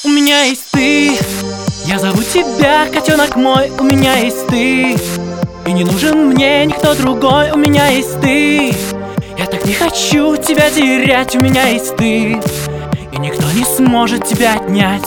У меня есть ты, я зову тебя, котенок мой. У меня есть ты, и не нужен мне никто другой. У меня есть ты, я так не хочу тебя терять. У меня есть ты, и никто не сможет тебя отнять.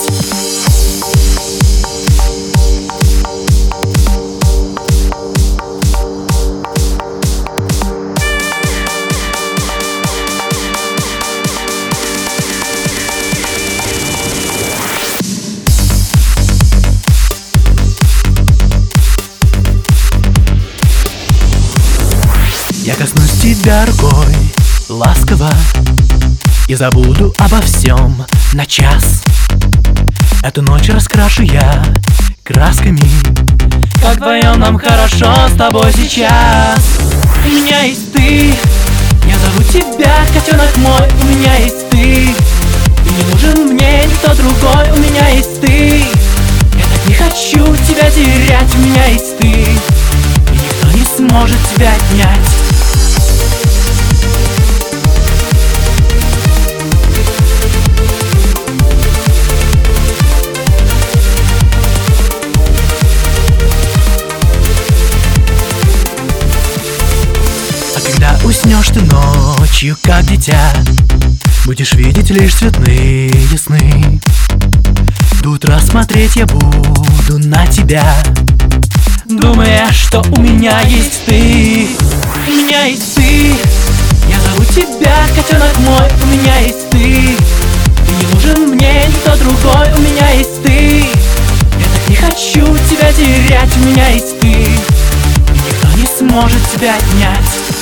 Я коснусь тебя рукой ласково и забуду обо всем на час. Эту ночь раскрашу я красками, как вдвоем нам хорошо с тобой сейчас. У меня есть ты, я зову тебя, котенок мой. У меня есть ты, и не нужен мне никто другой. У меня есть ты, я так не хочу тебя терять. У меня есть ты, и никто не сможет тебя отнять. Уснешь ты ночью, как дитя, будешь видеть лишь цветные сны. До утра смотреть я буду на тебя, думая, что у меня есть ты. У меня есть ты, я зову тебя, котенок мой. У меня есть ты, и не нужен мне никто другой. У меня есть ты, я так не хочу тебя терять. У меня есть ты, и никто не сможет тебя отнять.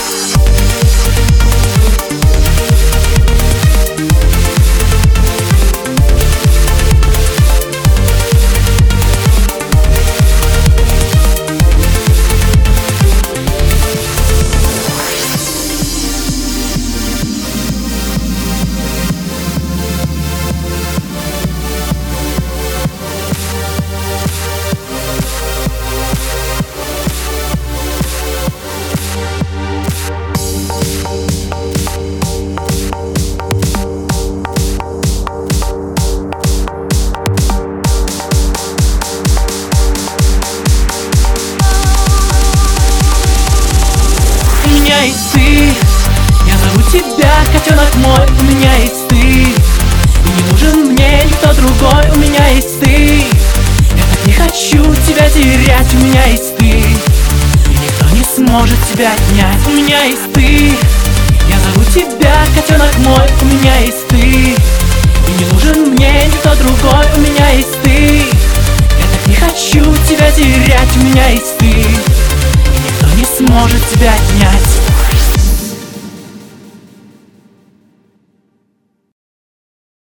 Я зову тебя, котенок мой. У меня есть ты, и не нужен мне никто другой. У меня есть ты, я так не хочу тебя терять. У меня есть ты, и никто не сможет тебя отнять. У меня есть ты, я зову тебя, котенок мой. У меня есть ты, и не нужен мне никто другой. У меня есть ты, я так не хочу тебя терять. У меня есть ты, и никто не сможет тебя отнять.